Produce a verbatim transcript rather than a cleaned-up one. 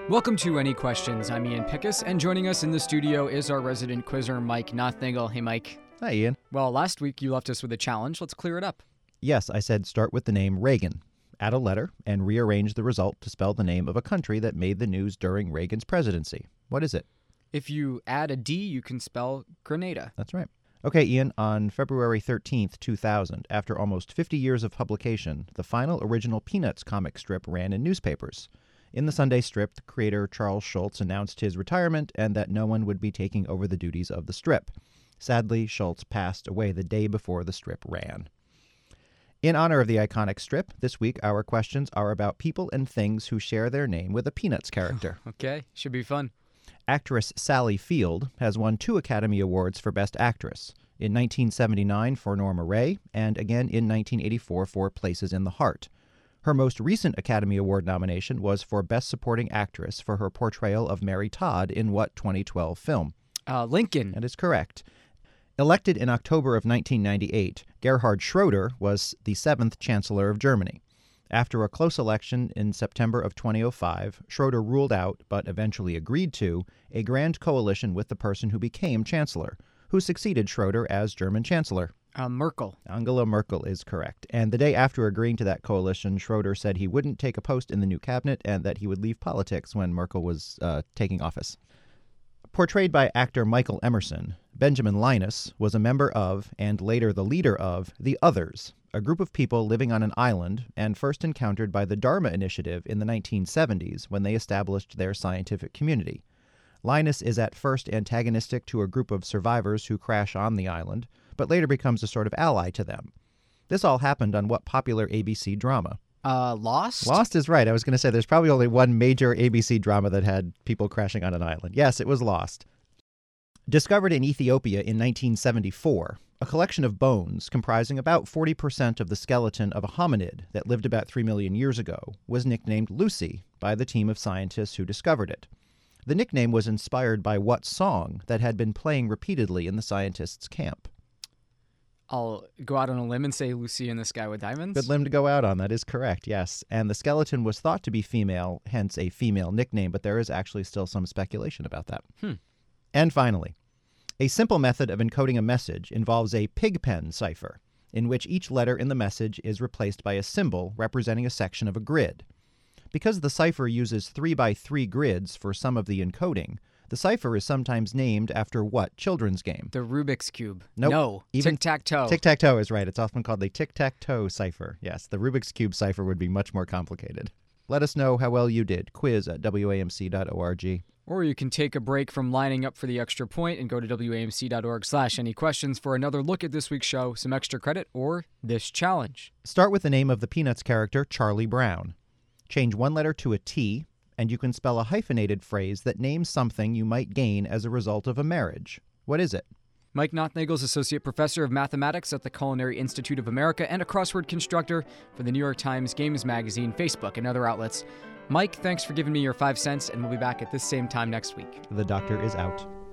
Welcome to Any Questions. I'm Ian Pickus, and joining us in the studio is our resident quizzer, Mike Nothnagel. Hey, Mike. Hi, Ian. Well, last week you left us with a challenge. Let's clear it up. Yes, I said start with the name Reagan. Add a letter and rearrange the result to spell the name of a country that made the news during Reagan's presidency. What is it? If you add a D, you can spell Grenada. That's right. Okay, Ian, on February thirteenth, two thousand, after almost fifty years of publication, the final original Peanuts comic strip ran in newspapers. In the Sunday strip, the creator Charles Schulz announced his retirement and that no one would be taking over the duties of the strip. Sadly, Schulz passed away the day before the strip ran. In honor of the iconic strip, this week our questions are about people and things who share their name with a Peanuts character. Okay, should be fun. Actress Sally Field has won two Academy Awards for Best Actress, in nineteen seventy-nine for Norma Ray, and again in nineteen eighty-four for Places in the Heart. Her most recent Academy Award nomination was for Best Supporting Actress for her portrayal of Mary Todd in what twenty twelve film? Uh, Lincoln. That is correct. Elected in October of nineteen ninety-eight, Gerhard Schroeder was the seventh Chancellor of Germany. After a close election in September of two thousand five, Schroeder ruled out, but eventually agreed to, a grand coalition with the person who became Chancellor, who succeeded Schroeder as German Chancellor. Uh, Merkel. Angela Merkel is correct. And the day after agreeing to that coalition, Schroeder said he wouldn't take a post in the new cabinet and that he would leave politics when Merkel was uh, taking office. Portrayed by actor Michael Emerson, Benjamin Linus was a member of, and later the leader of, the Others, a group of people living on an island and first encountered by the Dharma Initiative in the nineteen seventies when they established their scientific community. Linus is at first antagonistic to a group of survivors who crash on the island, but later becomes a sort of ally to them. This all happened on what popular A B C drama? Uh, Lost? Lost is right. I was going to say there's probably only one major A B C drama that had people crashing on an island. Yes, it was Lost. Discovered in Ethiopia in nineteen seventy-four, a collection of bones comprising about forty percent of the skeleton of a hominid that lived about three million years ago was nicknamed Lucy by the team of scientists who discovered it. The nickname was inspired by what song that had been playing repeatedly in the scientists' camp? I'll go out on a limb and say Lucy in the Sky with Diamonds. Good limb to go out on. That is correct, yes. And the skeleton was thought to be female, hence a female nickname, but there is actually still some speculation about that. Hmm. And finally, a simple method of encoding a message involves a pigpen cipher, in which each letter in the message is replaced by a symbol representing a section of a grid. Because the cipher uses three by three grids for some of the encoding, the cipher is sometimes named after what children's game? The Rubik's Cube. Nope. No. Even Tic-tac-toe. Tic-tac-toe is right. It's often called the tic-tac-toe cipher. Yes, the Rubik's Cube cipher would be much more complicated. Let us know how well you did. Quiz at W A M C dot org. Or you can take a break from lining up for the extra point and go to W A M C dot org slash any questions for another look at this week's show, some extra credit, or this challenge. Start with the name of the Peanuts character, Charlie Brown. Change one letter to a T, and you can spell a hyphenated phrase that names something you might gain as a result of a marriage. What is it? Mike Nothnagel is Associate Professor of Mathematics at the Culinary Institute of America and a crossword constructor for the New York Times Games Magazine, Facebook, and other outlets. Mike, thanks for giving me your five cents, and we'll be back at this same time next week. The doctor is out.